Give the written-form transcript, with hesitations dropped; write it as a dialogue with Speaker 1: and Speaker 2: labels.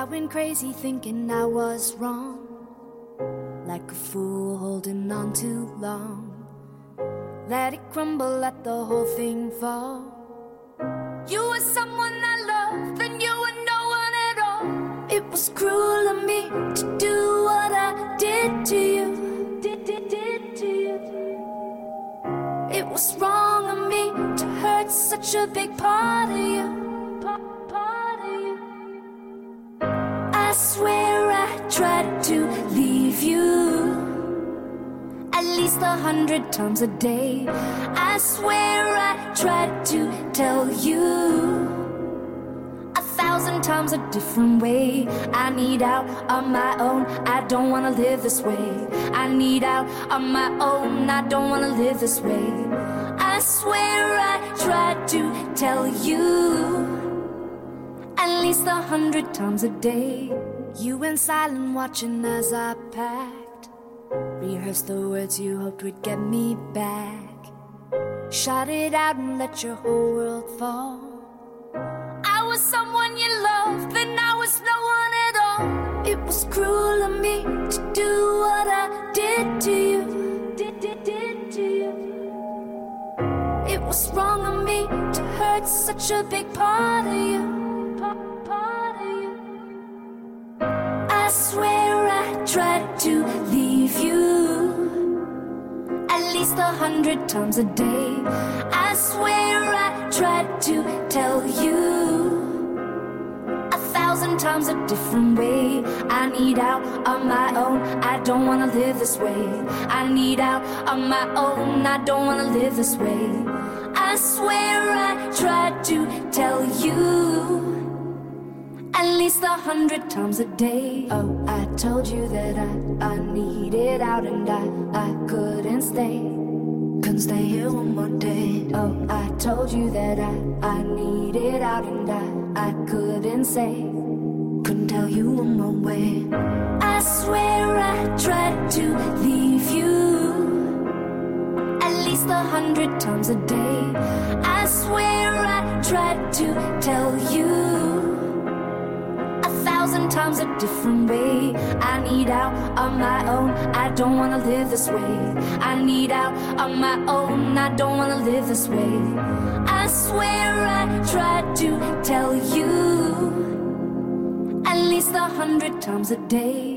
Speaker 1: went crazy thinking I was wrong, like a fool holding on too long. Let it crumble, let the whole thing fall. You were someone I loved, then you were no one at all. It was cruel of me to do what I did to you. Did to you. It was wrong of me to hurt such a big part of you. Part of you. I swear I tried to leave you at least 100 times a day. I swear I tried to tell you 1,000 times a different way. I need out on my own, I don't wanna live this way. I need out on my own, I don't wanna live this way. I swear I tried to tell you at least 100 times a day. You went silent watching as I packed, rehearsed the words you hoped would get me back. Shot it out and let your whole world fall. I was someone you loved, then I was no one at all. It was cruel of me to do what I did to you. Did to you. It was wrong of me to hurt such a big part of you. Part of you. I swear I tried to leave you at least 100 times a day. I swear I tried to tell you 1,000 times a different way. I need out on my own, I don't wanna live this way. I need out on my own, I don't wanna live this way. I swear I tried to tell you at least 100 times a day. Oh, I told you that I needed out and I couldn't stay. Couldn't stay here one more day. Oh, I told you that I needed out and I couldn't say. Couldn't tell you one more way. I swear I tried to leave you at least 100 times a day. I swear I tried to tell you 1,000 times a different way. I need out on my own, I don't wanna live this way. I need out on my own, I don't wanna live this way. I swear I tried to tell you at least 100 times a day.